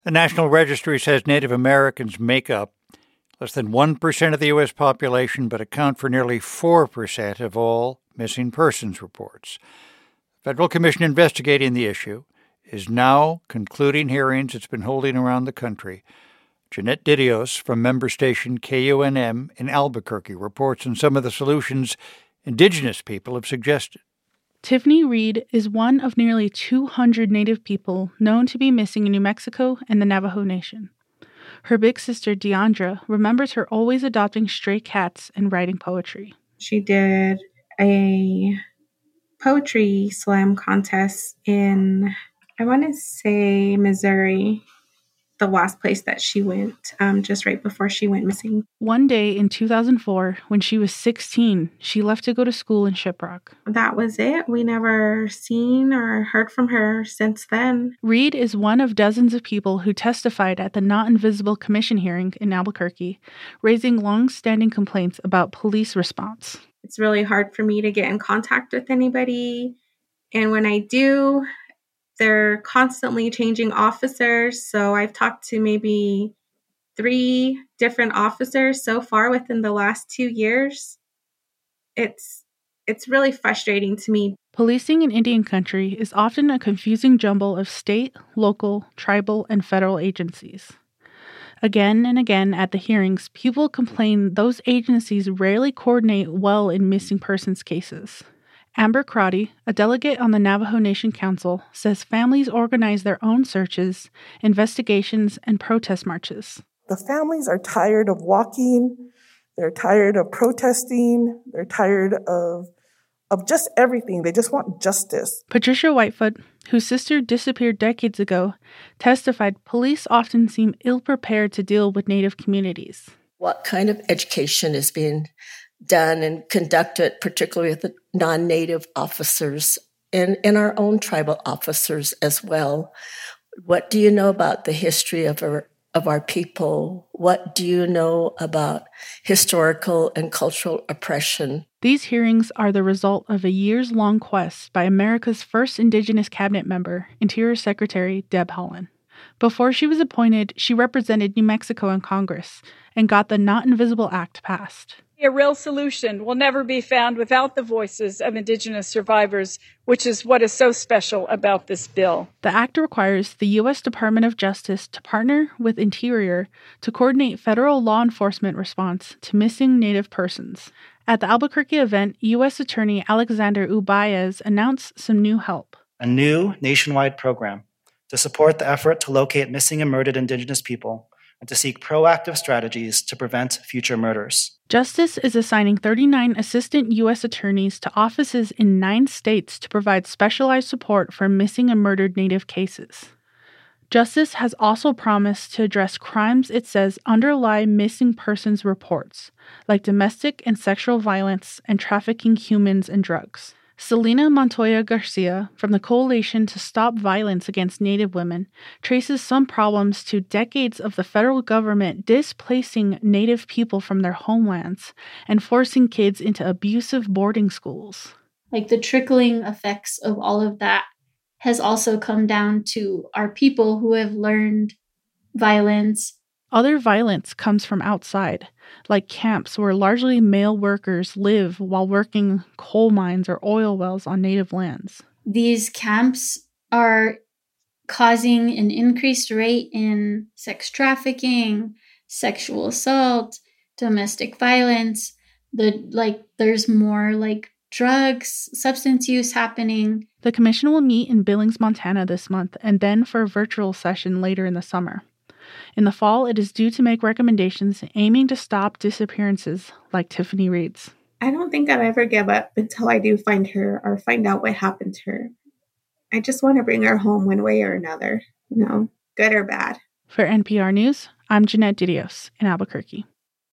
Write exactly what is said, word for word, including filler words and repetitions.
The National Registry says Native Americans make up less than one percent of the U S population, but account for nearly four percent of all missing persons reports. The Federal Commission investigating the issue is now concluding hearings it's been holding around the country. Jeanette Didios from member station K U N M in Albuquerque reports on some of the solutions Indigenous people have suggested. Tiffany Reed is one of nearly two hundred Native people known to be missing in New Mexico and the Navajo Nation. Her big sister, Deandra, remembers her always adopting stray cats and writing poetry. She did a poetry slam contest in, I want to say, Missouri, the last place that she went, um, just right before she went missing. One day in two thousand four, when she was sixteen, she left to go to school in Shiprock. That was it. We never seen or heard from her since then. Reed is one of dozens of people who testified at the Not Invisible Commission hearing in Albuquerque, raising long-standing complaints about police response. It's really hard for me to get in contact with anybody. And when I do, they're constantly changing officers. So I've talked to maybe three different officers so far within the last two years. It's it's really frustrating to me. Policing in Indian country is often a confusing jumble of state, local, tribal, and federal agencies. Again and again at the hearings, people complain those agencies rarely coordinate well in missing persons cases. Amber Crotty, a delegate on the Navajo Nation Council, says families organize their own searches, investigations, and protest marches. The families are tired of walking, they're tired of protesting, they're tired of of just everything. They just want justice. Patricia Whitefoot, whose sister disappeared decades ago, testified police often seem ill-prepared to deal with Native communities. What kind of education is being done and conducted, particularly with the non-Native officers and, and our own tribal officers as well? What do you know about the history of our of our people? What do you know about historical and cultural oppression? These hearings are the result of a years-long quest by America's first Indigenous cabinet member, Interior Secretary Deb Haaland. Before she was appointed, she represented New Mexico in Congress and got the Not Invisible Act passed. A real solution will never be found without the voices of Indigenous survivors, which is what is so special about this bill. The act requires the U S Department of Justice to partner with Interior to coordinate federal law enforcement response to missing Native persons. At the Albuquerque event, U S Attorney Alexander Ubaez announced some new help. A new nationwide program to support the effort to locate missing and murdered Indigenous people and to seek proactive strategies to prevent future murders. Justice is assigning thirty-nine assistant U S attorneys to offices in nine states to provide specialized support for missing and murdered Native cases. Justice has also promised to address crimes it says underlie missing persons reports, like domestic and sexual violence and trafficking humans and drugs. Selena Montoya Garcia from the Coalition to Stop Violence Against Native Women traces some problems to decades of the federal government displacing Native people from their homelands and forcing kids into abusive boarding schools. Like the trickling effects of all of that has also come down to our people who have learned violence. Other violence comes from outside, like camps where largely male workers live while working coal mines or oil wells on Native lands. These camps are causing an increased rate in sex trafficking, sexual assault, domestic violence. The like there's more like drugs, substance use happening. The commission will meet in Billings, Montana this month and then for a virtual session later in the summer. In the fall, it is due to make recommendations aiming to stop disappearances like Tiffany Reed's. I don't think I'll ever give up until I do find her or find out what happened to her. I just want to bring her home one way or another, you know, good or bad. For N P R News, I'm Jeanette Didios in Albuquerque.